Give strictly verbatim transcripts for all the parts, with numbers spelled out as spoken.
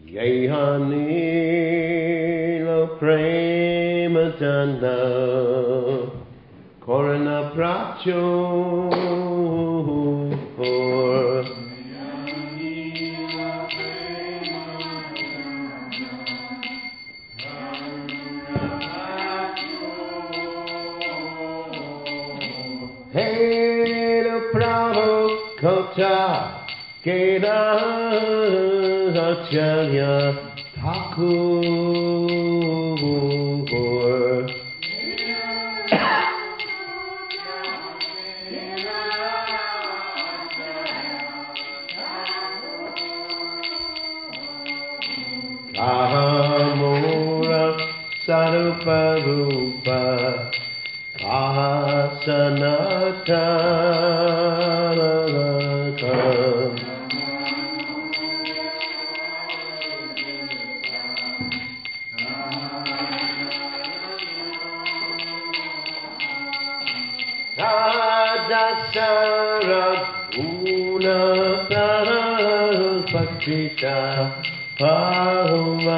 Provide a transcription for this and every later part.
Yehanilo prema dana Korana pracho Helo pravo kota Keda acharya Thakur Kahamura Sarupa Rupa Kahasanata Radasara Una Pakita Pahuma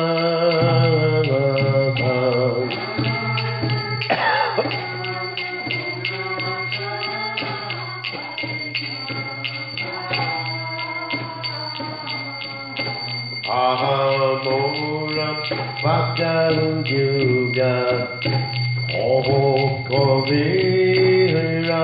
Ahamura Pakaruga Oho Kovira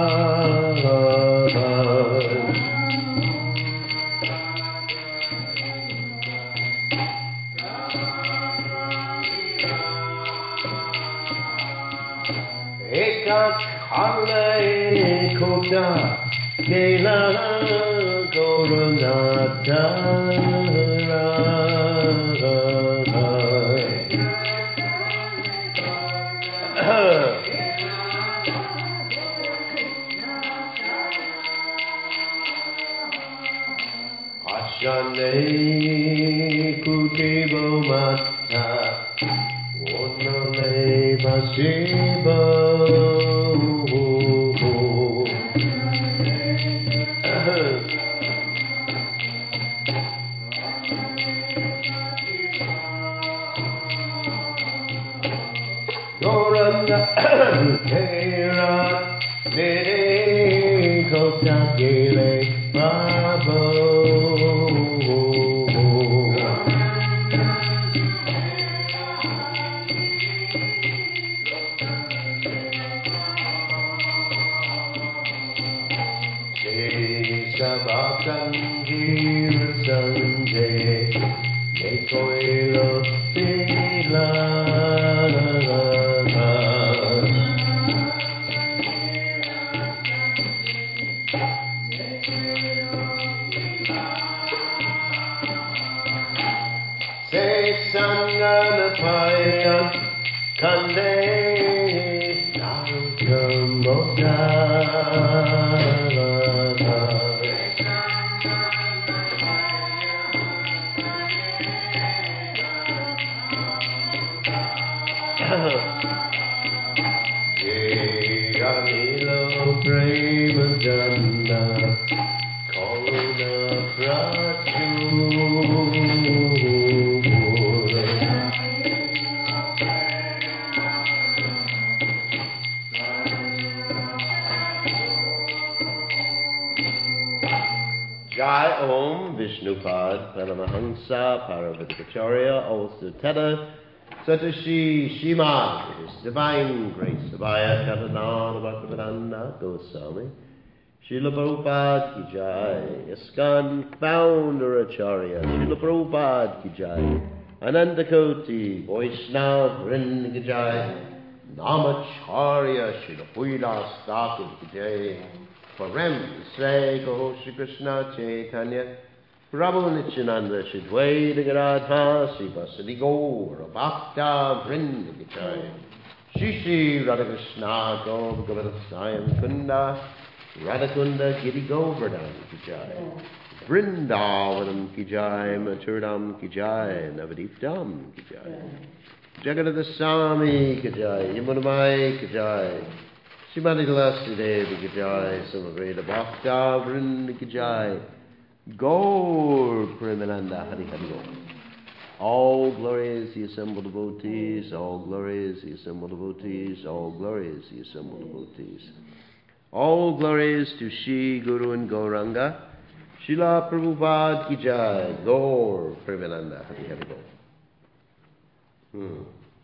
Kale Kota Kela Koronata Ashane Kutibo Mata Onale Masibo Kera Nere Kota Gele Babo Sabatan Gila Sunday Mekoilo Sila Sangana Paya Kande Narukamoda Jayamilo Prema Janda Koruna Pratu Jai Om Vishnupad Paramahansa Paravatikacharya also Teta Satoshi Shima His Divine Grace Abhaya Katanana Bhaktivedanta Goswami Srila Prabhupada Ki Jai ISKCON Founder Acharya Srila Prabhupada Ki Jai Anandakoti Vaishnav Vrinda Ki Jai Namacharya Srila Puilas Thakur Ki Jai For Rem Say Go Shri Krishna Chaitanya Prabhu Nityananda Shri Dvaita Gadadha Shri Vasadi Gaura Bhakta Vrinda Ki Jai Shri Shri Radhakrishna Gaur Govardhan Sayan Kunda Radhakunda Giri Govardhan Ki Jai Vrindavanam Ki Jai Maturdam Ki Jai Navadipdam Ki Jai Jagadada Swami Ki Jai Yamunamai Ki Jai Srimati Tulasi Devi Ki Jai Samavreda Bhakta Vrinda Ki Jai Gaur Premananda Hari Hari Gaur All glory is the assembled devotees, all glory is the assembled devotees, all glory is the assembled devotees. All glory is to Shri Guru and Gauranga. Srila Prabhupada ki jai, Gaur Premananda. Hari Hari Bol. Hmm.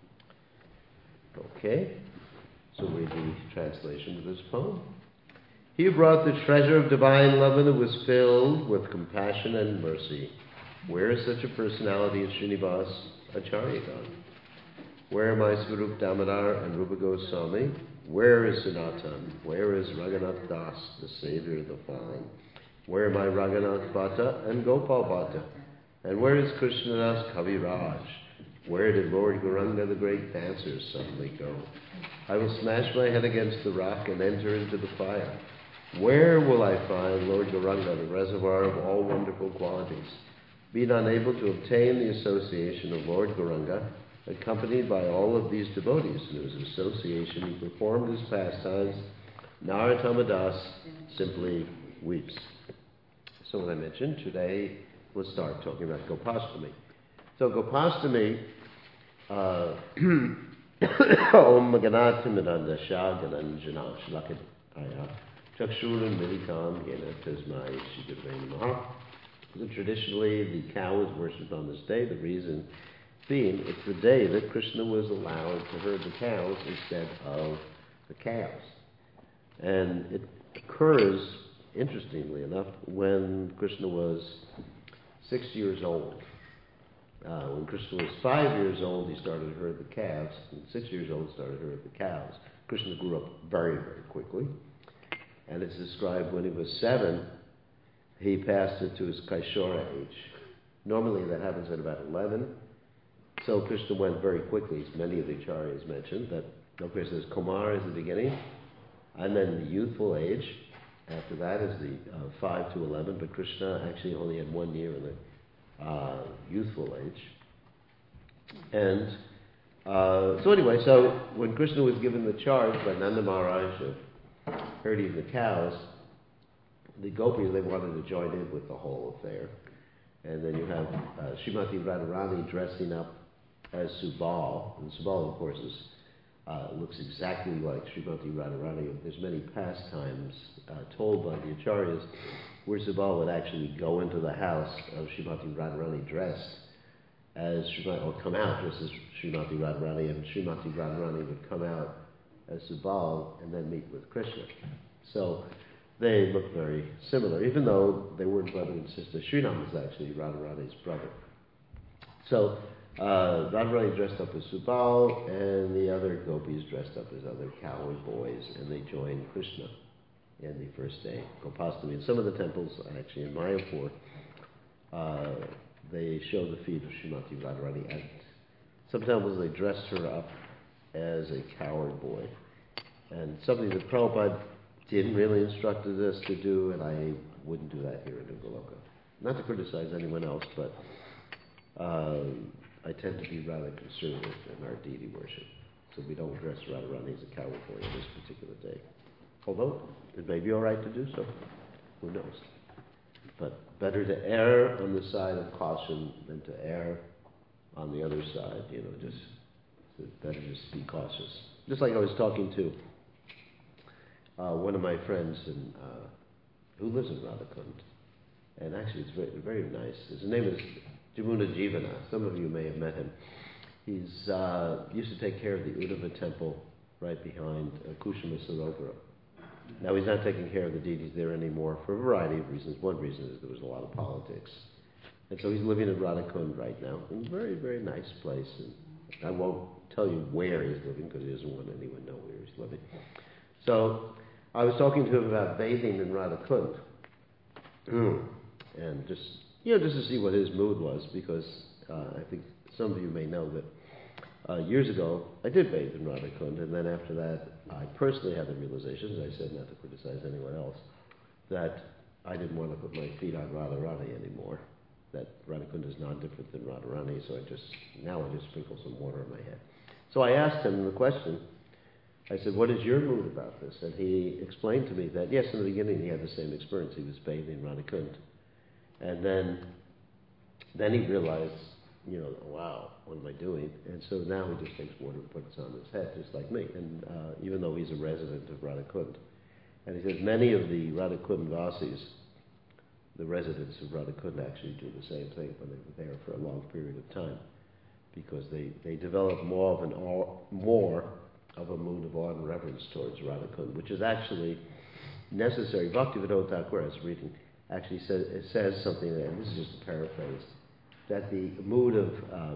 Okay, so read the translation of this poem. He who brought the treasure of divine love and was filled with compassion and mercy. Where is such a personality as Srinivas Acharya gone? Where are my Swarup Damodar and Rupa Goswami? Where is Sanatan? Where is Raghunath Das, the savior of the fallen? Where are my Raghunath Bhatta and Gopal Bhatta? And where is Krishnadas Kaviraj? Where did Lord Gauranga, the great dancer, suddenly go? I will smash my head against the rock and enter into the fire. Where will I find Lord Gauranga, the reservoir of all wonderful qualities? Being unable to obtain the association of Lord Gauranga, accompanied by all of these devotees in whose association he performed his pastimes, Narottama Das simply weeps. So, as I mentioned, today we'll start talking about Gopastami. So, Gopastami, uh, Om Ganati Midanda Shagananjana Shlakadaya Chakshuran Milikam Yena Tasmai Shigurveni Maha. Traditionally, the cow is worshipped on this day. The reason being, it's the day that Krishna was allowed to herd the cows instead of the calves. And it occurs, interestingly enough, when Krishna was six years old. Uh, when Krishna was five years old, he started to herd the calves, and six years old started to herd the cows. Krishna grew up very, very quickly. And it's described when he was seven, he passed it to his Kaishora age. Normally that happens at about eleven. So Krishna went very quickly, as many of the acharyas mentioned, that of course there's Kumar is the beginning, and then the youthful age. After that is the uh, five to eleven, but Krishna actually only had one year in the uh, youthful age. And uh, so anyway, so when Krishna was given the charge by Nanda Maharaj of herding the cows, the gopis, they wanted to join in with the whole affair. And then you have uh, Srimati Radharani dressing up as Subal. And Subal, of course, is, uh, looks exactly like Srimati Radharani. There's many pastimes uh, told by the acharyas where Subal would actually go into the house of Srimati Radharani dressed as Srimati, or come out dressed as Srimati Radharani, and Srimati Radharani would come out as Subal and then meet with Krishna. So they look very similar, even though they weren't brother and sister. Srinam was actually Radharani's brother. So uh, Radharani dressed up as Subal, and the other gopis dressed up as other cowboy boys, and they joined Krishna in the first day, Gopastami. In some of the temples, actually in Mayapur, uh, they show the feet of Srimati Radharani. At some temples, they dressed her up as a coward boy, and something that Prabhupada didn't really instructed us to do, and I wouldn't do that here in Ugaloka. Not to criticize anyone else, but uh, I tend to be rather conservative in our deity worship. So we don't dress Radharani as a coward boy on this particular day. Although, it may be all right to do so. Who knows? But better to err on the side of caution than to err on the other side. You know, just it's better just be cautious. Just like I was talking to Uh, one of my friends in, uh, who lives in Radhakund, and actually it's very, very nice. His name is Jamuna Jivana. Some of you may have met him. He's uh, used to take care of the Uddhava temple right behind uh, Kushama Sarovara. Now he's not taking care of the deities there anymore for a variety of reasons. One reason is there was a lot of politics. And so he's living in Radhakund right now, in a very, very nice place. And I won't tell you where he's living because he doesn't want anyone to know where he's living. So I was talking to him about bathing in Radhakund, and just you know just to see what his mood was, because uh, I think some of you may know that uh, years ago I did bathe in Radhakund, and then after that I personally had the realization, as I said, not to criticize anyone else, that I didn't want to put my feet on Radharani anymore. That Radhakund is not different than Radharani, so I just now I just sprinkle some water on my head. So I asked him the question. I said, what is your mood about this? And he explained to me that, yes, in the beginning he had the same experience. He was bathing in Radhakund. And then, then he realized you know, wow, what am I doing? And so now he just takes water and puts it on his head, just like me, and uh, even though he's a resident of Radhakund. And he says many of the Radhakund Vasis, the residents of Radhakund, actually do the same thing when they were there for a long period of time, because they, they develop more of an awe, more of a mood of awe and reverence towards Radhakund, which is actually necessary. Bhaktivinoda Thakur, I was reading, actually says, it says something, and this is just a paraphrase, that the mood of um,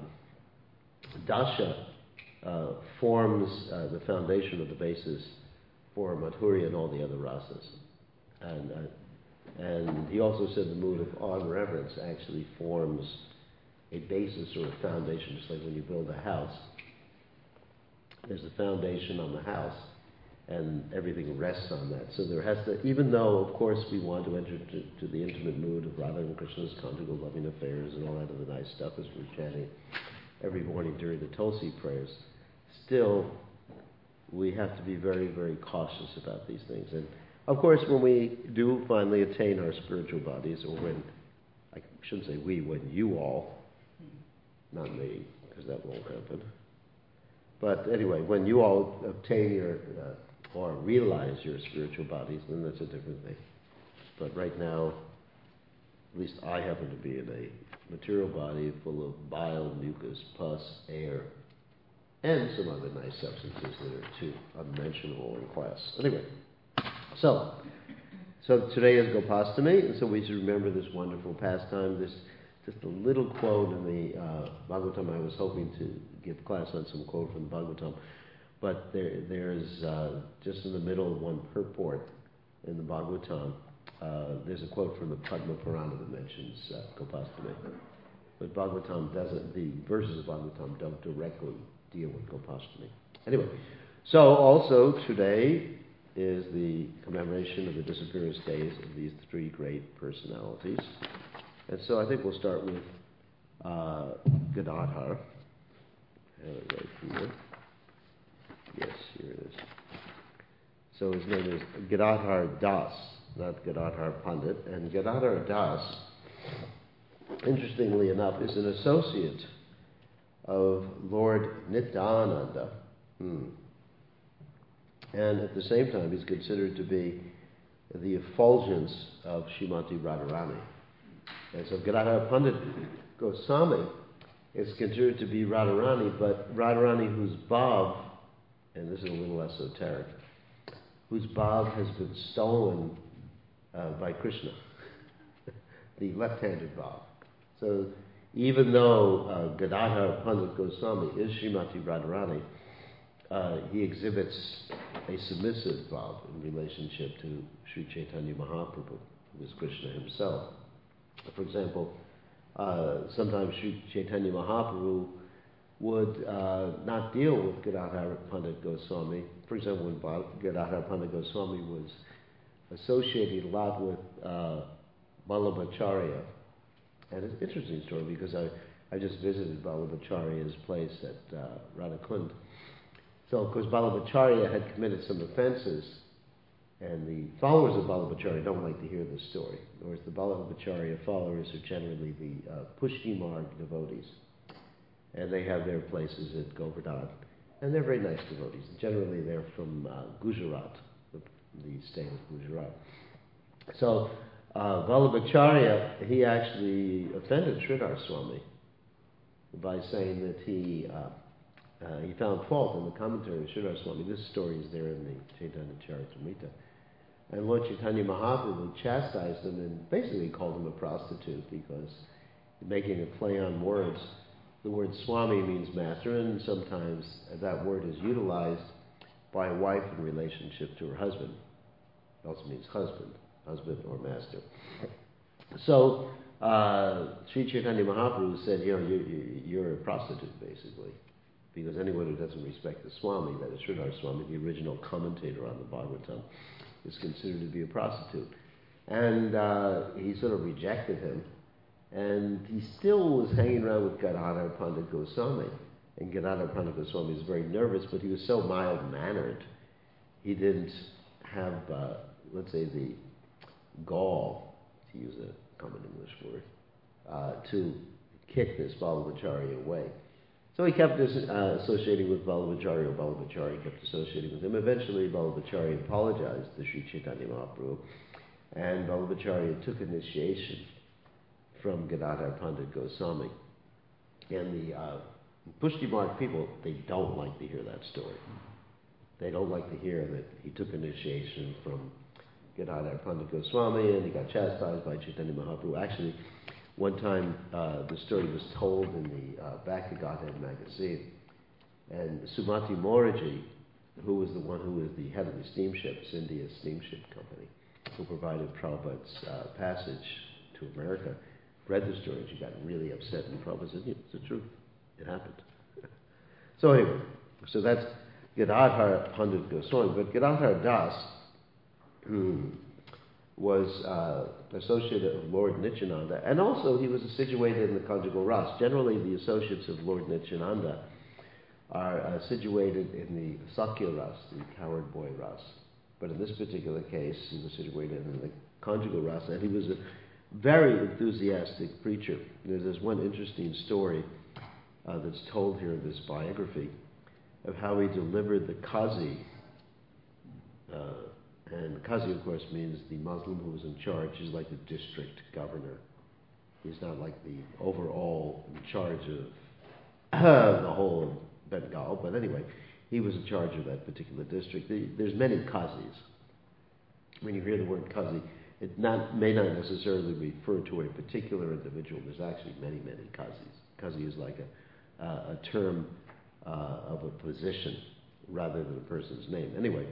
dasha uh, forms uh, the foundation of the basis for Madhurya and all the other rasas. And, uh, and he also said the mood of awe and reverence actually forms a basis or a foundation, just like when you build a house. There's a foundation on the house, and everything rests on that. So there has to, even though, of course, we want to enter to, to the intimate mood of Radha and Krishna's conjugal loving affairs and all that other nice stuff as we're chanting every morning during the Tulsi prayers, still, we have to be very, very cautious about these things. And, of course, when we do finally attain our spiritual bodies, or when, I shouldn't say we, when you all, not me, because that won't happen. But anyway, when you all obtain your, uh, or realize your spiritual bodies, then that's a different thing. But right now, at least I happen to be in a material body full of bile, mucus, pus, air, and some other nice substances that are too unmentionable in class. Anyway, so, so today is Gopastami, and so we should remember this wonderful pastime, this just a little quote in the uh, Bhagavatam. I was hoping to give class on some quote from the Bhagavatam, but there, there's uh, just in the middle of one purport in the Bhagavatam, uh, there's a quote from the Padma Purana that mentions uh, Gopastami. But Bhagavatam doesn't, the verses of Bhagavatam don't directly deal with Gopastami. Anyway, so also today is the commemoration of the disappearance days of these three great personalities. And so I think we'll start with uh, Gadadhar. I have it right here. Yes, here it is. So his name is Gadadhar Das, not Gadadhar Pandit. And Gadadhar Das, interestingly enough, is an associate of Lord Nityananda. Hmm. And at the same time, he's considered to be the effulgence of Srimati Radharani. And so Gadadhar Pandit Goswami is considered to be Radharani, but Radharani whose bhav, and this is a little esoteric, whose bhav has been stolen uh, by Krishna, the left-handed bhav. So even though uh, Gadadhar Pandit Goswami is Srimati Radharani, uh, he exhibits a submissive bhav in relationship to Sri Chaitanya Mahaprabhu, who is Krishna himself. For example, uh, sometimes Sri Chaitanya Mahaprabhu would uh, not deal with Gadadhar Pandit Goswami. For example, when Gadadhar Pandit Goswami was associated a lot with uh, Vallabhacharya. And it's an interesting story because I, I just visited Vallabhacharya's place at uh, Radhakund. So, of course, Vallabhacharya had committed some offenses, and the followers of Vallabhacharya don't like to hear this story. In other words, the Vallabhacharya followers are generally the uh, Pushti Marg devotees, and they have their places at Govardhan, and they're very nice devotees. Generally, they're from uh, Gujarat, the, the state of Gujarat. So, uh, Vallabhacharya, he actually offended Sridhar Swami by saying that he uh, uh, he found fault in the commentary of Sridhar Swami. This story is there in the Chaitanya Charitamrita. And Lord Chaitanya Mahaprabhu chastised him and basically called him a prostitute because, making a play on words, the word Swami means master, and sometimes that word is utilized by a wife in relationship to her husband. It also means husband, husband or master. So, uh, Sri Chaitanya Mahaprabhu said, you know, you're, you're a prostitute, basically, because anyone who doesn't respect the Swami, that is Sridhar Swami, the original commentator on the Bhagavatam, is considered to be a prostitute. And uh, he sort of rejected him. And he still was hanging around with Gadadhar Pandit Goswami. And Gadadhar Pandit Goswami was very nervous, but he was so mild-mannered, he didn't have, uh, let's say, the gall, to use a common English word, uh, to kick this Vallabhacharya away. So he kept uh, associating with Vallabhacharya, or Vallabhacharya kept associating with him. Eventually, Vallabhacharya apologized to Sri Chaitanya Mahaprabhu, and Vallabhacharya took initiation from Gadadhar Pandit Goswami. And the uh, Pushti Marg people, they don't like to hear that story. They don't like to hear that he took initiation from Gadadhar Pandit Goswami and he got chastised by Chaitanya Mahaprabhu. Actually, one time uh, the story was told in the uh, Back to Godhead magazine, and Sumati Moraji, who was the one who was the head of the steamships, India's steamship company, who provided Prabhupada's uh, passage to America, read the story and she got really upset, and Prabhupada said, yeah, it's the truth. It happened. So anyway, so that's Gadadhar Pandit Goswami. But Gadadhar Das hmm, was uh, associated with Lord Nityananda, and also he was situated in the conjugal ras. Generally, the associates of Lord Nityananda are uh, situated in the Sakya ras, the coward boy ras. But in this particular case, he was situated in the conjugal ras, and he was a very enthusiastic preacher. There's this one interesting story uh, that's told here in this biography of how he delivered the Qazi. Uh, and Qazi, of course, means the Muslim who was in charge. He's like the district governor. He's not like the overall in charge of uh, the whole of Bengal, but anyway, he was in charge of that particular district. There's many Qazis. When you hear the word Qazi, it not, may not necessarily refer to a particular individual. There's actually many, many Qazis. Qazi is like a, uh, a term uh, of a position rather than a person's name. Anyway,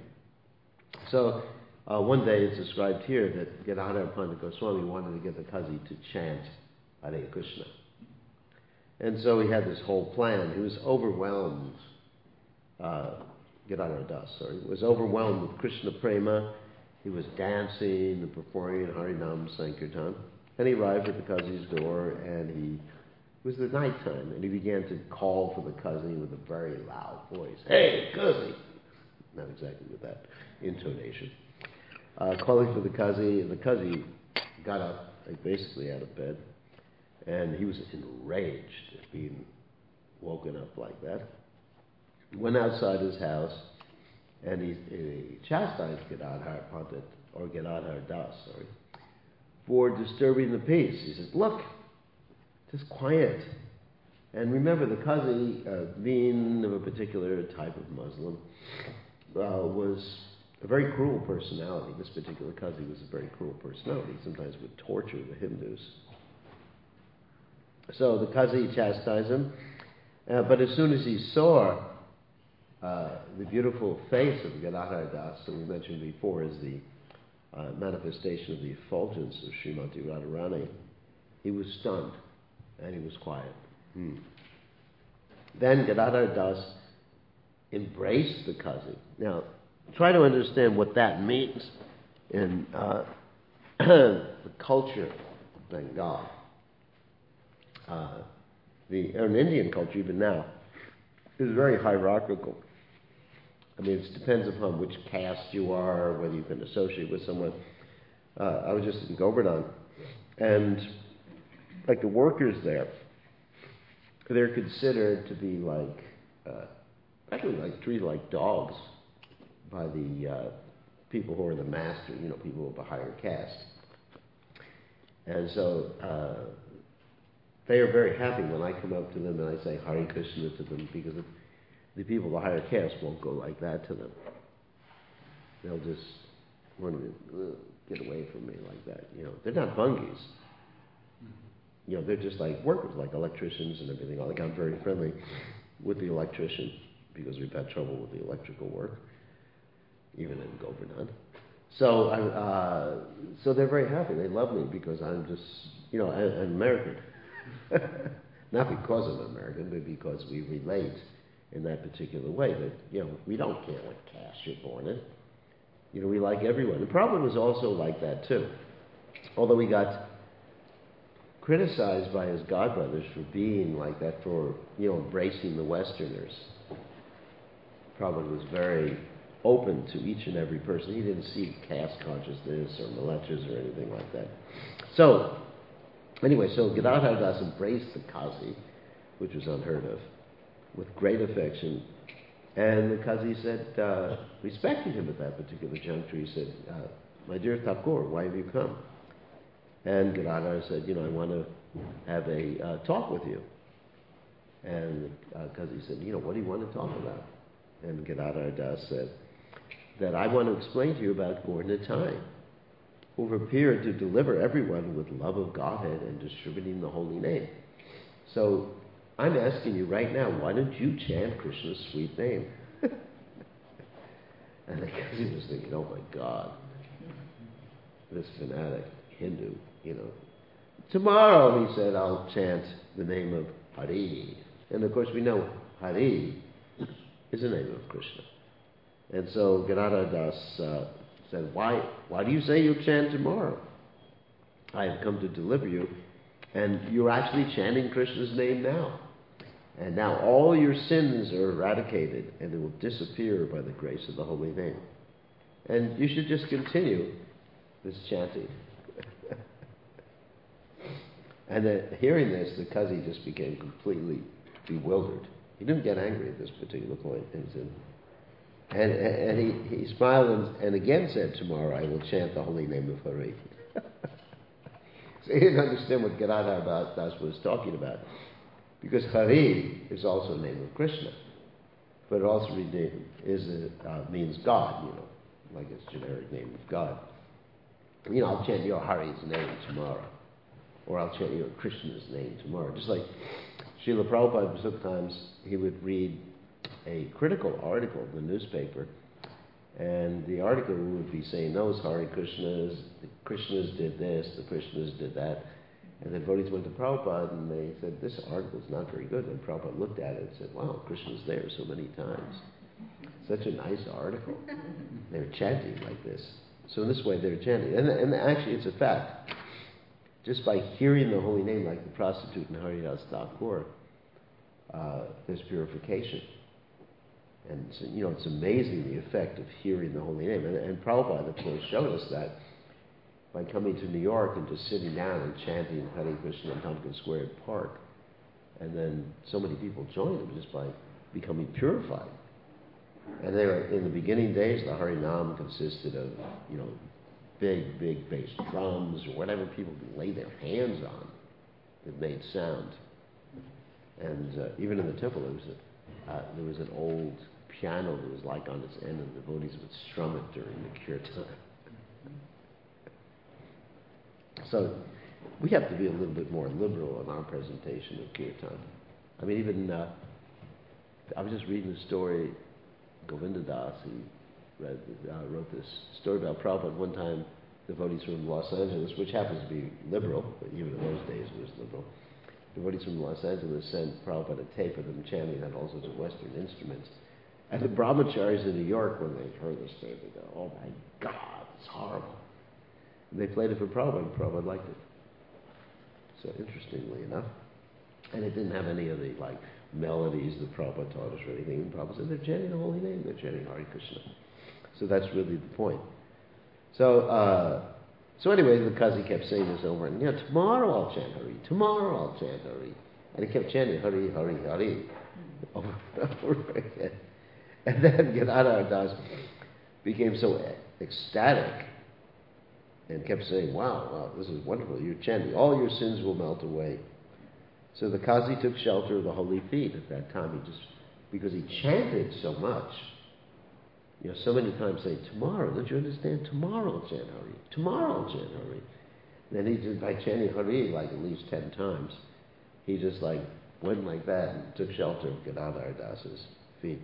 so uh, one day it's described here that Gadadhar Pandit Goswami wanted to get the Qazi to chant Hare Krishna. And so he had this whole plan. He was overwhelmed, uh, Gadadhar Das, sorry, was overwhelmed with Krishna Prema. He was dancing and performing Harinam Sankirtan. And he arrived at the Qazi's door, and he, it was the nighttime, and he began to call for the Qazi with a very loud voice. Hey, Qazi! Not exactly with that intonation. Uh, calling for the Qazi, and the Qazi got up, like basically out of bed, and he was enraged at being woken up like that. He went outside his house, and he, he chastised Gadadhar Pandit, or Gadadhar Das, sorry, for disturbing the peace. He says, look, just quiet. And remember, the Qazi, uh, being of a particular type of Muslim, uh, was a very cruel personality. This particular Qazi was a very cruel personality. He sometimes would torture the Hindus. So the Qazi chastised him, uh, but as soon as he saw uh, the beautiful face of Gadadhar Das, that we mentioned before as the uh, manifestation of the effulgence of Srimati Radharani, he was stunned and he was quiet. Hmm. Then Gadadhar Das embraced the Qazi. Now, try to understand what that means in uh, the culture of Bengal. Uh, the or in Indian culture, even now, is very hierarchical. I mean, it depends upon which caste you are, whether you can associate with someone. Uh, I was just in Govardhan, and like the workers there, they're considered to be like, uh, actually like treated like dogs by the uh, people who are the master, you know, people of a higher caste. And so uh, they are very happy when I come up to them and I say Hare Krishna to them, because the, the people of the higher caste won't go like that to them. They'll just want to get away from me like that. You know, they're not bungis. You know, they're just like workers, like electricians and everything. Like I'm very friendly with the electrician because we've had trouble with the electrical work, even in Govardhan. So, I, uh, so they're very happy. They love me because I'm just, you know, I, I'm American. Not because I'm American, but because we relate in that particular way. That, you know, we don't care what caste you're born in. You know, we like everyone. The problem was also like that too. Although we got criticized by his godbrothers for being like that, for, you know, embracing the Westerners. Prabhupada was very open to each and every person. He didn't see caste consciousness or militias or anything like that. So, Anyway, so Gadadhar Das embraced the Kazi, which was unheard of, with great affection. And the Kazi said, uh, respecting him at that particular juncture, he said, uh, my dear Thakur, why have you come? And Gadadhar said, you know, I want to have a uh, talk with you. And uh, Kazi said, you know, what do you want to talk about? And Gadadhar Das said that I want to explain to you about Gaur Nitai, who appeared to deliver everyone with love of Godhead and distributing the holy name. So I'm asking you right now, why don't you chant Krishna's sweet name? And the Kazi was thinking, oh my God, this fanatic Hindu, you know. Tomorrow, he said, I'll chant the name of Hari. And of course we know Hari is the name of Krishna. And so Gadadhar Das uh, said, why, why do you say you'll chant tomorrow? I have come to deliver you, and you're actually chanting Krishna's name now. And now all your sins are eradicated, and they will disappear by the grace of the holy name. And you should just continue this chanting. And then hearing this, the Kazi just became completely bewildered. He didn't get angry at this particular point. And, said, and, and he, he smiled and, and again said, tomorrow I will chant the holy name of Hari. So he didn't understand what Gadadhar Das was talking about. Because Hari is also the name of Krishna. But it also is a, uh, means God, you know, like its generic name of God. You know, I'll chant your Hari's name tomorrow. Or I'll chant your Krishna's name tomorrow. Just like Srila Prabhupada, sometimes he would read a critical article in the newspaper, and the article would be saying, those Hare Krishnas, the Krishnas did this, the Krishnas did that. And the devotees went to Prabhupada and they said, this article is not very good. And Prabhupada looked at it and said, wow, Krishna's there so many times. Such a nice article. They're chanting like this. So in this way they're chanting. And, and actually it's a fact. Just by hearing the holy name, like the prostitute in Haridas Thakur, uh, there's purification. And so, you know, it's amazing the effect of hearing the holy name. And, and Prabhupada, of course, showed us that by coming to New York and just sitting down and chanting Hare Krishna in Tompkins Square Park. And then so many people joined him just by becoming purified. And they were, in the beginning days, the Harinam consisted of, you know, big, big bass drums or whatever people could lay their hands on that made sound. And uh, even in the temple, there was, a, uh, there was an old piano that was like on its end, and the devotees would strum it during the kirtan. So we have to be a little bit more liberal in our presentation of kirtan. I mean, even, uh, I was just reading the story, Govinda Das, he read, uh, wrote this story about Prabhupada. One time, devotees from Los Angeles, which happens to be liberal, but even in those days it was liberal, devotees from Los Angeles sent Prabhupada a tape of them chanting on all sorts of Western instruments. And the brahmacharis in New York, when they heard this story, they go, oh my God, it's horrible. And they played it for Prabhupada, and Prabhupada liked it. So interestingly enough, and it didn't have any of the like melodies that Prabhupada taught us or anything. And Prabhupada said, they're chanting the holy name, they're chanting Hare Krishna. So that's really the point. So, uh, so anyway, the Kazi kept saying this over, and you know, tomorrow I'll chant Hari, tomorrow I'll chant Hari. And he kept chanting Hari, Hari, Hari, over and over again. And then Gadadhar Das became so ecstatic and kept saying, wow, wow, this is wonderful, you're chanting, all your sins will melt away. So the Kazi took shelter of the holy feet at that time. He just, because he chanted so much, you know, so many times saying, tomorrow, don't you understand? Tomorrow I'll chant Hari. Tomorrow I'll chant Hari. And then he just, by chanting Hari like at least ten times, he just like went like that and took shelter of Gadadhar Das's feet.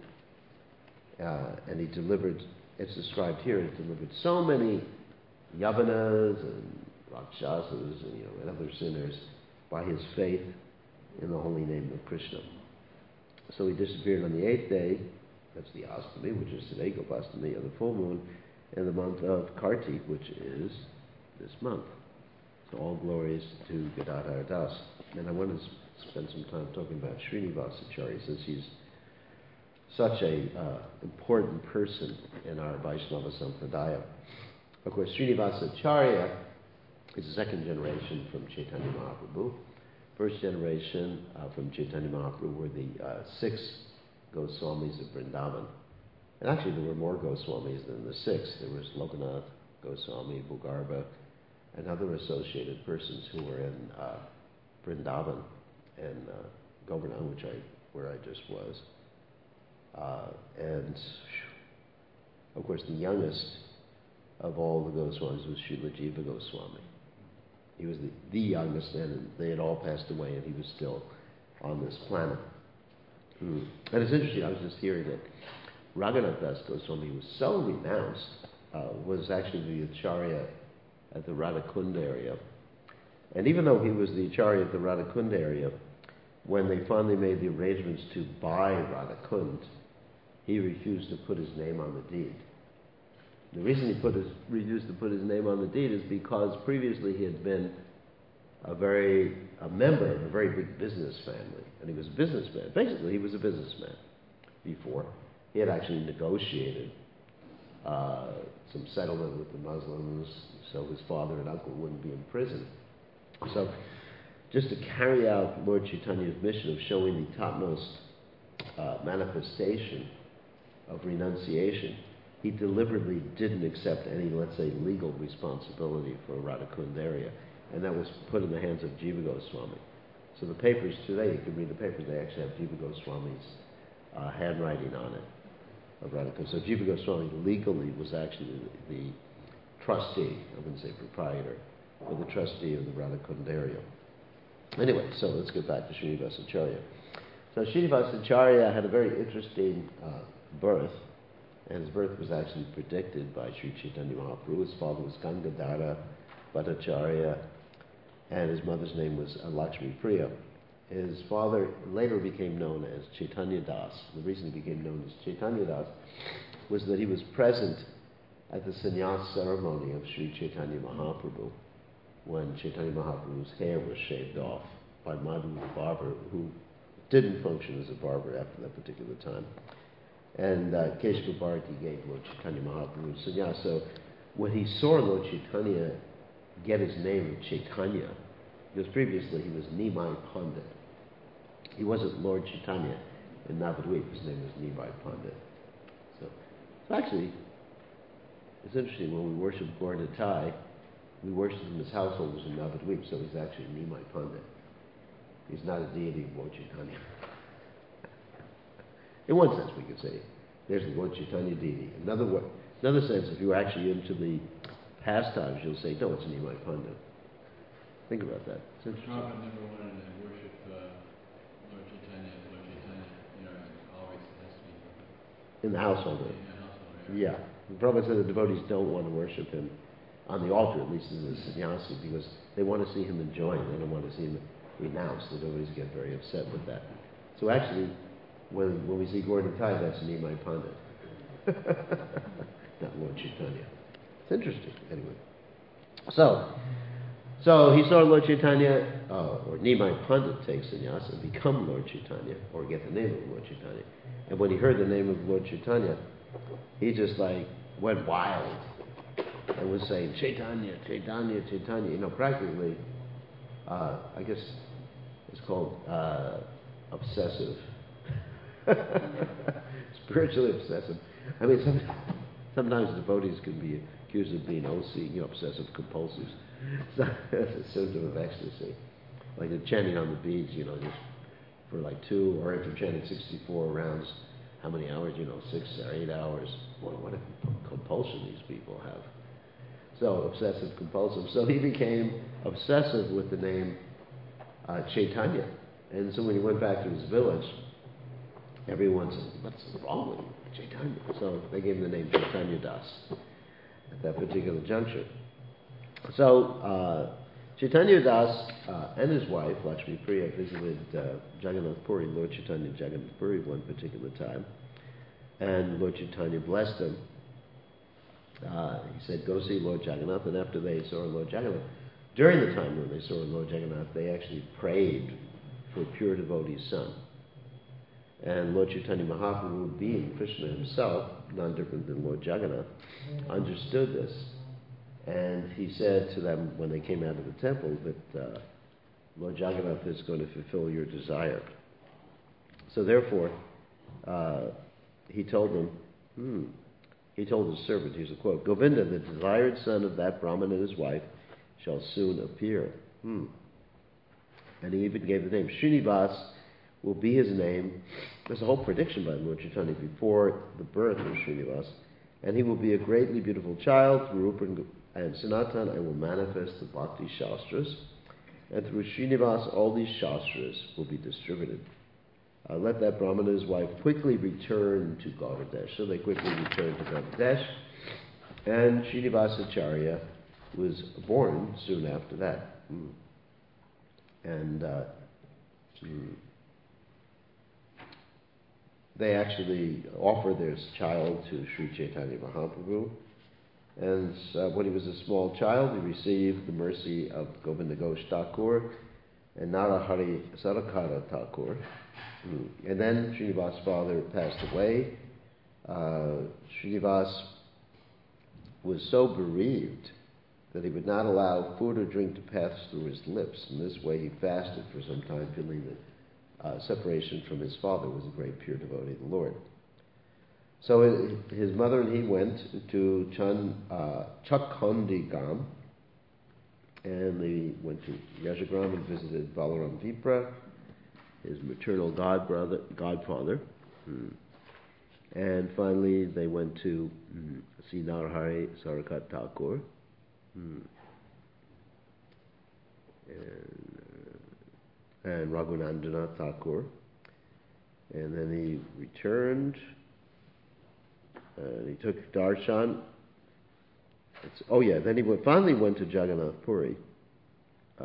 Uh, and he delivered, it's described here, he delivered so many Yavanas and Rakshasas and, you know, and other sinners by his faith in the holy name of Krishna. So he disappeared on the eighth day. That's the Astami, which is today, Gopastami, of the full moon, in the month of Kartik, which is this month. So all glories to Gadadhar Das. And I want to spend some time talking about Srinivasacharya, since he's such a uh, important person in our Vaishnava Sampradaya. Of course, Srinivasacharya He's the second generation from Chaitanya Mahaprabhu. First generation uh, from Chaitanya Mahaprabhu were the uh, six Goswamis of Vrindavan. And actually there were more Goswamis than the six. There was Lokanath Goswami, Bhugarbha, and other associated persons who were in uh, Vrindavan and uh, Govardhan, which I, where I just was. Uh, and of course the youngest of all the Goswamis was Srila Jiva Goswami. He was the, the youngest, and they had all passed away, and he was still on this planet. Mm. And it's interesting, I was just hearing that Raghunath Das Goswami was so renounced, uh, was actually the Acharya at the Radhakund area. And even though he was the Acharya at the Radhakund area, when they finally made the arrangements to buy Radhakund, he refused to put his name on the deed. The reason he put his, refused to put his name on the deed is because previously he had been a very a member of a very big business family, and he was a businessman. Basically, he was a businessman before. He had actually negotiated uh, some settlement with the Muslims, so his father and uncle wouldn't be in prison. So, just to carry out Lord Chaitanya's mission of showing the topmost uh, manifestation of renunciation, he deliberately didn't accept any, let's say, legal responsibility for Radhakund area, and that was put in the hands of Jiva Goswami. So the papers today, you can read the papers, they actually have Jiva Goswami's uh, handwriting on it of Radhakund. So Jiva Goswami legally was actually the, the trustee, I wouldn't say proprietor, but the trustee of the Radhakund area. Anyway, so let's get back to Srinivas Acharya. So Srinivas Acharya had a very interesting uh, birth, and his birth was actually predicted by Sri Chaitanya Mahaprabhu. His father was Gangadhara Bhattacharya, and his mother's name was uh, Lakshmi Priya. His father later became known as Chaitanya Das. The reason he became known as Chaitanya Das was that he was present at the sannyas ceremony of Sri Chaitanya Mahaprabhu when Chaitanya Mahaprabhu's hair was shaved off by Madhu Barber, who didn't function as a barber after that particular time. And uh, Keshava Bharati gave Lord Chaitanya Mahaprabhu sannyas. So when he saw Lord Chaitanya get his name of Chaitanya, because previously he was Nimai Pandit. He wasn't Lord Chaitanya in Navadvip, his name was Nimai Pandit. So, so actually, it's interesting, when we worship Gaur Nitai, we worship him as householders in Navadvip, so he's actually Nimai Pandit. He's not a deity of Lord Chaitanya. In one sense, we could say, there's the Lord Chaitanya deity. Another way, another sense, if you're actually into the pastimes, you'll say, no, it's Nimai Pandit. Think about that. It's interesting. Prabhupada never wanted to worship uh, Lord Chaitanya as Lord Chaitanya. You know, it always has to be in the household. In the household area. Yeah. Prabhupada said the devotees don't want to worship him on the altar, at least as a sannyasi, because they want to see him enjoying. They don't want to see him renounced. The devotees get very upset with that. So actually, when when we see Gaur Nitai, that's Nimai Pandit. Not Lord Chaitanya. It's interesting, anyway. So, so he saw Lord Chaitanya, uh, or Nimai Pandit take sannyas and become Lord Chaitanya, or get the name of Lord Chaitanya. And when he heard the name of Lord Chaitanya, he just like went wild and was saying, Chaitanya, Chaitanya, Chaitanya. You know, practically, uh, I guess it's called uh, obsessive. Spiritually obsessive. I mean, some, sometimes devotees can be accused of being O C, you know, obsessive compulsives. So that's a symptom of ecstasy. Like they're chanting on the beads, you know, just for like two, or after chanting sixty-four rounds, how many hours, you know, six or eight hours. Boy, what a compulsion these people have. So, obsessive compulsive. So he became obsessive with the name uh, Chaitanya. And so when he went back to his village, everyone said, what's wrong with you, Chaitanya? So they gave him the name Chaitanya Das at that particular juncture. So uh, Chaitanya Das uh, and his wife, Lakshmi Priya, visited uh, Jagannath Puri, Lord Chaitanya Jagannath Puri, one particular time. And Lord Chaitanya blessed them. Uh, he said, go see Lord Jagannath. And after they saw Lord Jagannath, during the time when they saw Lord Jagannath, they actually prayed for a pure devotee's son. And Lord Chaitanya Mahaprabhu, being Krishna himself, non different than Lord Jagannath, understood this And he said to them when they came out of the temple that uh, Lord Jagannath is going to fulfill your desire. So therefore, uh, he told them, hmm, he told his servant, here's a quote, Govinda, the desired son of that Brahman and his wife, shall soon appear. Hmm. And he even gave the name. Srinivas will be his name. There's a whole prediction by Lord Chaitanya before the birth of Srinivas. And he will be a greatly beautiful child. Through Rupa and Sanatan, I will manifest the Bhakti Shastras. And through Srinivas, all these Shastras will be distributed. Uh, let that Brahman and his wife quickly return to Gauradesh. So they quickly returned to Gauradesh. And Srinivasacharya was born soon after that. Mm. And uh, mm, they actually offered their child to Sri Chaitanya Mahaprabhu. And uh, when he was a small child, he received the mercy of Govinda Ghosh Thakur and Narahari Sarakara Thakur. Mm. And then Srinivas' father passed away. Uh, Srinivas was so bereaved that he would not allow food or drink to pass through his lips. In this way he fasted for some time, feeling that uh, separation from his father was a great pure devotee of the Lord. So his mother and he went to Chan, uh, Chakhandi-gam, and they went to Yashagram and visited Balaram Vipra, his maternal god brother, godfather. Hmm. And finally they went to hmm, see Narahari Sarakat Thakur. Hmm. And, uh, and Raghunandana Thakur. And then he returned. And he took darshan. It's, oh yeah, then he went, finally went to Jagannath Puri. Uh,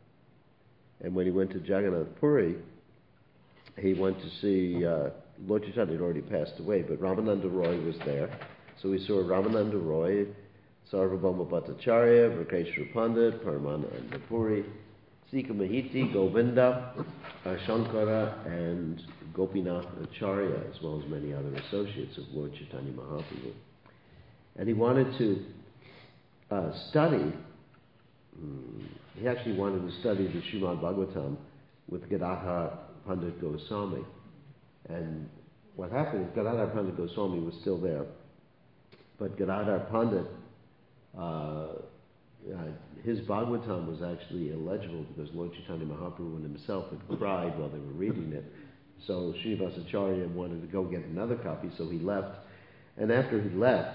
and when he went to Jagannath Puri, he went to see, uh, Lord Chaitanya had already passed away, but Ramananda Roy was there. So he saw Ramananda Roy, Sarvabhauma Bhattacharya, Rakeshwar Pandit, Paramananda Puri, Sika Mahiti, Govinda, uh, Shankara, and Gopinath Acharya, as well as many other associates of Lord Chaitanya Mahaprabhu. And he wanted to uh, study, um, he actually wanted to study the Srimad Bhagavatam with Gadadhar Pandit Goswami. And what happened is Gadadhar Pandit Goswami was still there, but Gadadhar Pandit, uh, uh, his Bhagavatam was actually illegible because Lord Chaitanya Mahaprabhu himself had cried while they were reading it. So Srinivasacharya wanted to go get another copy, so he left. And after he left,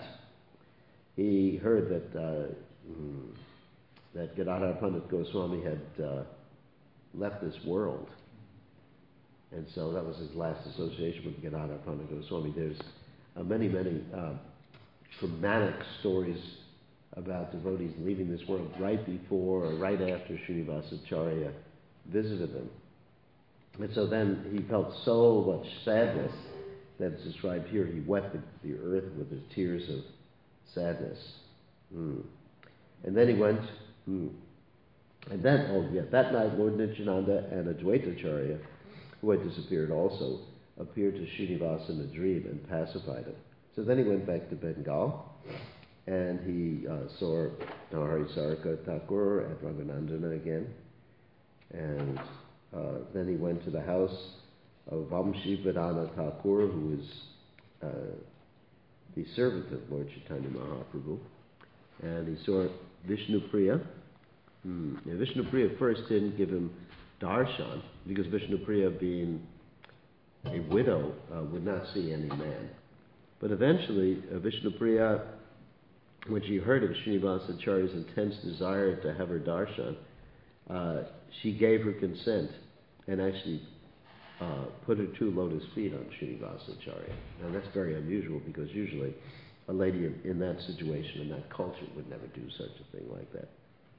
he heard that uh, mm, that Gadadhar Pandit Goswami had uh, left this world. And so that was his last association with Gadadhar Pandit Goswami. There's uh, many, many uh, dramatic stories about devotees leaving this world right before or right after Srinivasacharya visited them. And so then he felt so much sadness that it's described here. He wet the, the earth with his tears of sadness. Mm. And then he went, mm. and then, oh yeah, that night Lord Nityananda and Advaitacharya, who had disappeared also, appeared to Srinivas in a dream and pacified him. So then he went back to Bengal, and he uh, saw Narahari Saraka Thakur and Raghunandana again. And uh, then he went to the house of Vamshi Vedana Thakur, who was uh, the servant of Lord Chaitanya Mahaprabhu. And he saw Vishnupriya. Hmm. And Vishnupriya first didn't give him darshan, because Vishnupriya, being a widow, uh, would not see any man. But eventually, uh, Vishnupriya, when she heard of Srinivasacharya's intense desire to have her darshan, uh, she gave her consent and actually uh, put her two lotus feet on Srinivasacharya. Now that's very unusual, because usually a lady in, in that situation, in that culture, would never do such a thing like that.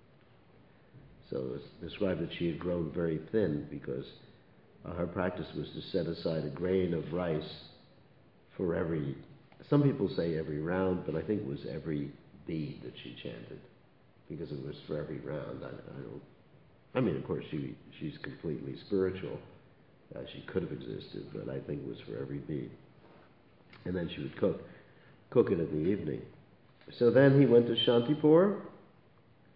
So it's described that she had grown very thin because uh, her practice was to set aside a grain of rice for every, some people say every round, but I think it was every bead that she chanted, because it was for every round. I, I don't, I mean, of course, she she's completely spiritual. Uh, she could have existed, but I think it was for every bead. And then she would cook, cook it in the evening. So then he went to Shantipur,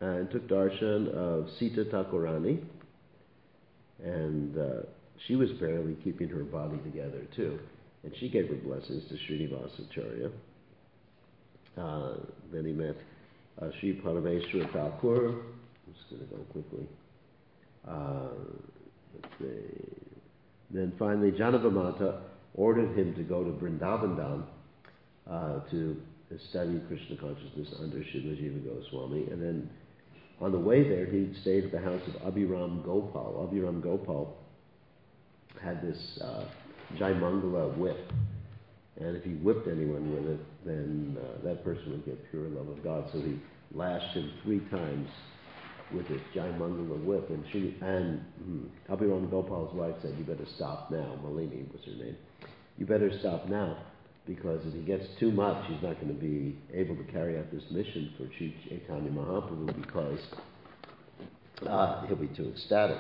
and took darshan of Sita Thakurani, and uh, she was barely keeping her body together too, and she gave her blessings to Srinivasa Acharya. Uh, then he met uh, Sri Parameshwar Thakur. I'm just going to go quickly. Uh, let's see. Then finally, Janavamata ordered him to go to Vrindavan Dham uh, to study Krishna consciousness under Srila Jiva Goswami. And then on the way there, he stayed at the house of Abhiram Gopal. Abhiram Gopal had this uh, Jaimangala whip. And if he whipped anyone with it, then uh, that person would get pure love of God. So he lashed him three times with his Jaimangala whip. And, she, and hmm, Abhiram Gopal's wife said, "You better stop now." Malini was her name. "You better stop now, because if he gets too much, he's not going to be able to carry out this mission for Sri Chaitanya Mahaprabhu, because uh, he'll be too ecstatic."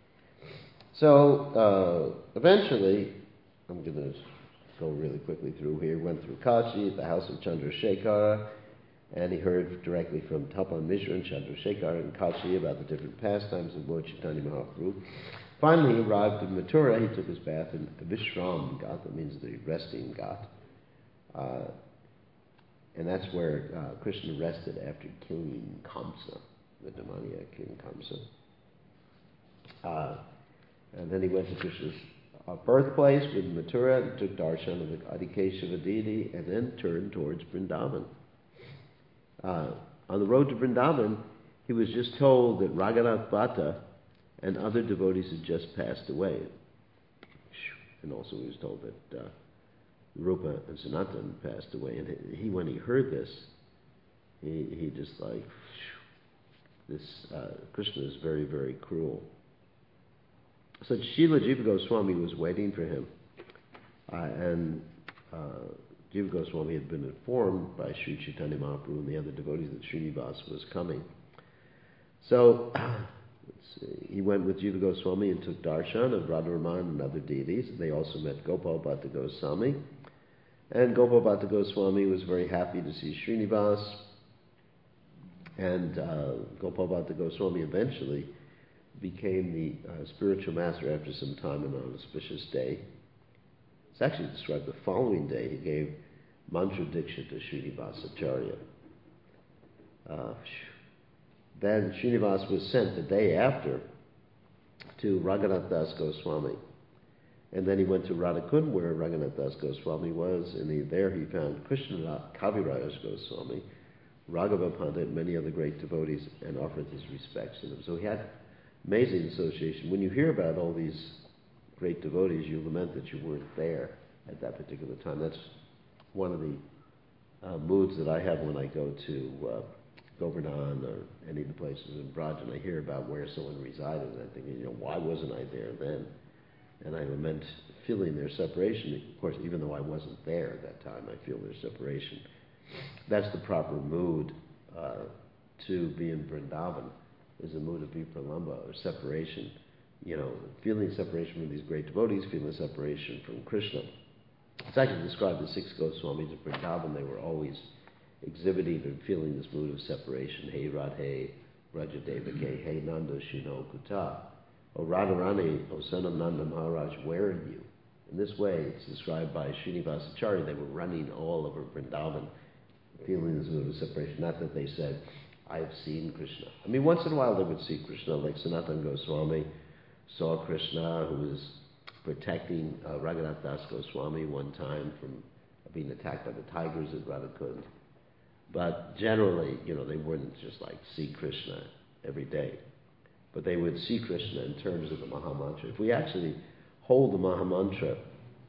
So uh, eventually, I'm going to go really quickly through here, went through Kashi at the house of Chandrasekhara, and he heard directly from Tapan Mishra and Chandrasekhara in Kashi about the different pastimes of Lord Chaitanya Mahaprabhu. Finally, he arrived in Mathura. He took his bath in Vishram Ghat, that means the resting Ghat. Uh, and that's where uh, Krishna rested after killing Kamsa, the demoniac king Kamsa. Uh, and then he went to Krishna's uh, birthplace in Mathura and took darshan of the Adikeshava deity, and then turned towards Vrindavan. Uh, on the road to Vrindavan, he was just told that Raghunath Bhatta and other devotees had just passed away. And also he was told that uh, Rupa and Sanatan passed away. And he, when he heard this, he, he just like, this, uh, Krishna is very, very cruel. So Srila Jiva Goswami was waiting for him. Uh, and uh, Jiva Goswami had been informed by Sri Chaitanya Mahaprabhu and the other devotees that Srinivas was coming. So let's see, he went with Jiva Goswami and took darshan of Radharaman and other deities. They also met Gopal Bhatta Goswami. And Gopal Bhatta Goswami was very happy to see Srinivas. And uh, Gopal Bhatta Goswami eventually became the uh, spiritual master after some time on an auspicious day. It's actually described the following day. He gave mantra diksha to Srinivas Acharya. Uh, then Srinivas was sent the day after to Raghunath Das Goswami. And then he went to Radhakund, where Raghunath Das Goswami was, and he, there he found Krishna Kaviraj Goswami, Raghava Pandit, and many other great devotees, and offered his respects to them. So he had amazing association. When you hear about all these great devotees, you lament that you weren't there at that particular time. That's one of the uh, moods that I have when I go to uh, Govardhan or any of the places in Braj, and I hear about where someone resided, and I'm thinking, you know, why wasn't I there then? And I lament feeling their separation. Of course, even though I wasn't there at that time, I feel their separation. That's the proper mood uh, to be in Vrindavan, is a mood of vipralamba, or separation. You know, feeling separation from these great devotees, feeling separation from Krishna. It's actually described the six Goswamis of Vrindavan. They were always exhibiting and feeling this mood of separation. Hey Radhe, Brajadevake, hey Nanda Shino Kuta. O Radharani, O son of Nanda Maharaj, where are you? In this way, it's described by Srinivas Acharya. They were running all over Vrindavan, feeling this mood of separation. Not that they said, I've seen Krishna. I mean, once in a while they would see Krishna, like Sanatan Goswami saw Krishna, who was protecting uh, Raghunath Das Goswami one time from being attacked by the tigers at Radhakund. But generally, you know, they wouldn't just like see Krishna every day. But they would see Krishna in terms of the Mahamantra. If we actually hold the Mahamantra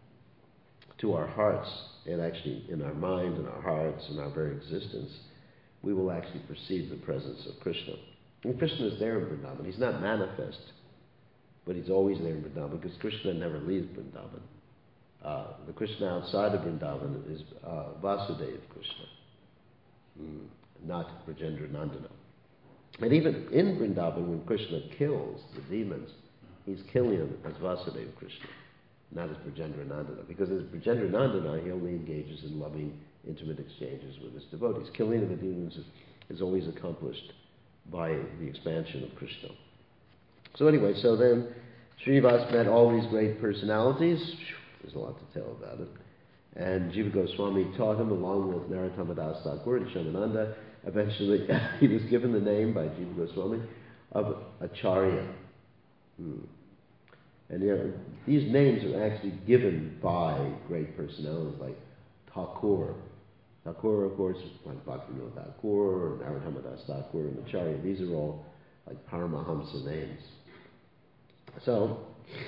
to our hearts, and actually in our mind and our hearts and our very existence, we will actually perceive the presence of Krishna. And Krishna is there in Vrindavan. He's not manifest, but he's always there in Vrindavan, because Krishna never leaves Vrindavan. Uh, the Krishna outside of Vrindavan is uh, Vasudeva Krishna, mm, not Brajendra Nandana. And even in Vrindavan, when Krishna kills the demons, he's killing them as Vasudeva Krishna, not as Brajendra Nandana. Because as Brajendra Nandana, he only engages in loving, intimate exchanges with his devotees. Killing of the demons is, is always accomplished by the expansion of Krishna. So anyway, so then Srinivas met all these great personalities. There's a lot to tell about it. And Jiva Goswami taught him along with Narottama Das Thakur and Shyamananda. Eventually, he was given the name by Jiva Goswami of Acharya. Hmm. And you know, these names are actually given by great personalities like Thakur. Thakur, of course, like Bhaktivinoda Thakur, Narottama Das Thakur, and Acharya. These are all like Paramahamsa names. So,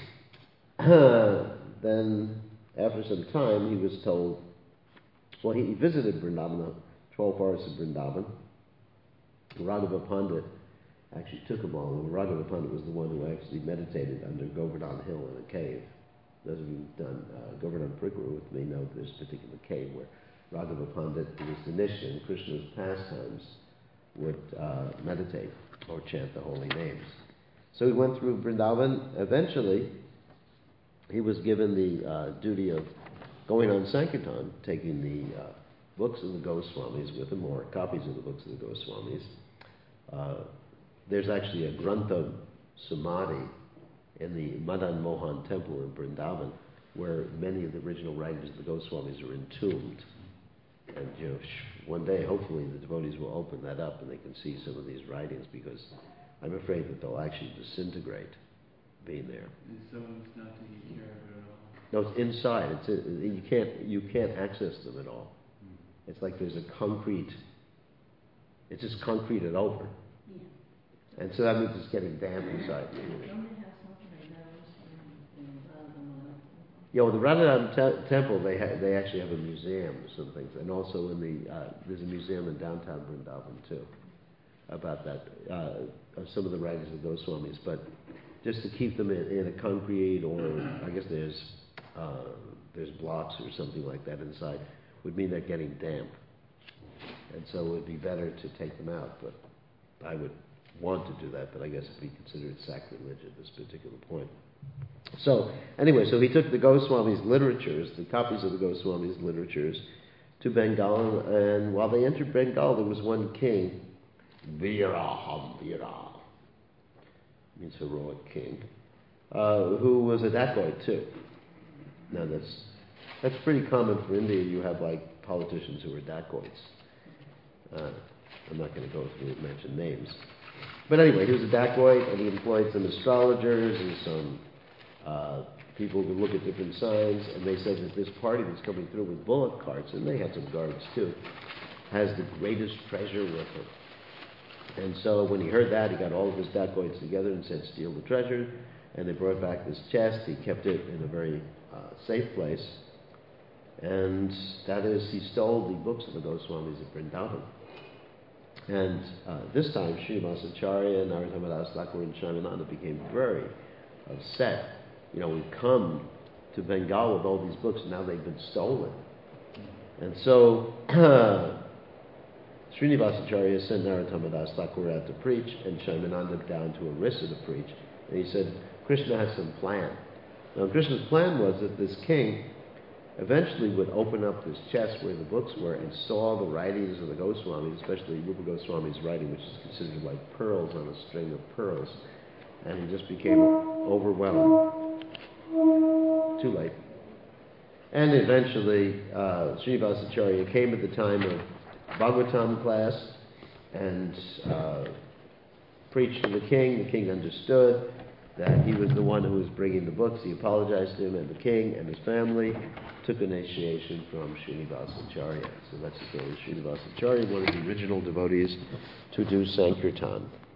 then after some time, he was told, well, he, he visited Vrindavan, twelve forests of Vrindavan. Raghava Pandit actually took them all. And Raghava Pandit was the one who actually meditated under Govardhan Hill in a cave. Those of you who've done uh, Govardhan Parikrama with me know this particular cave where Raghava Pandit, who was the Nishya in Krishna's pastimes, would uh, meditate or chant the holy names. So he went through Vrindavan. Eventually, he was given the uh, duty of going on Sankirtan, taking the uh, books of the Goswamis with him, or copies of the books of the Goswamis. Uh, there's actually a Grantha Samadhi in the Madan Mohan temple in Vrindavan, where many of the original writings of the Goswamis are entombed. And you know, one day, hopefully, the devotees will open that up and they can see some of these writings, because I'm afraid that they'll actually disintegrate being there. And so it's not to take care of it at all? No, it's inside. It's a, you can't you can't access them at all. Hmm. It's like there's a concrete. It's just concreted over, Yeah. and so that means it's getting damp inside. Don't they have something like that in, in Vrindavan? Yeah, well, the Radhanam te- temple, they ha- they actually have a museum of some things, and also in the uh, there's a museum in downtown Vrindavan too about that uh, of some of the writings of Goswamis. But just to keep them in, in a concrete, or I guess there's uh, there's blocks or something like that inside, would mean they're getting damp, and so it would be better to take them out. But I would want to do that, but I guess it'd be considered sacrilege at this particular point. So, anyway, so he took the Goswamis' literatures, the copies of the Goswamis' literatures, to Bengal, and while they entered Bengal, there was one king, Viraham Vira, means heroic king, uh, who was a dacoit too. Now that's that's pretty common for India. You have like politicians who are dacoits. Uh, I'm not going to go through and mention names. But anyway, he was a dacoit, and he employed some astrologers and some uh, people who look at different signs, and they said that this party that's coming through with bullock carts, and they had some guards too, has the greatest treasure with him. And so when he heard that, he got all of his dacoits together and said, steal the treasure, and they brought back this chest. He kept it in a very uh, safe place, and that is, he stole the books of the Goswamis at Vrindavan. And uh, this time, Srinivas Acharya, Narottama Das Thakur, and Shyamananda became very upset. You know, we've come to Bengal with all these books, and now they've been stolen. And so, Srinivas Acharya sent Narottama Das Thakur out to preach, and Shyamananda down to Orissa to preach. And he said, Krishna has some plan. Now, Krishna's plan was that this king eventually would open up this chest where the books were and saw the writings of the Goswamis, especially Rupa Goswami's writing, which is considered like pearls on a string of pearls. And he just became overwhelmed. Too late. And eventually, uh, Srinivas Acharya came at the time of Bhagavatam class and uh, preached to the king. The king understood that he was the one who was bringing the books. He apologized to him, and the king and his family took initiation from Srinivas Acharya. So that's the story of Srinivas Acharya, one of the original devotees to do Sankirtan.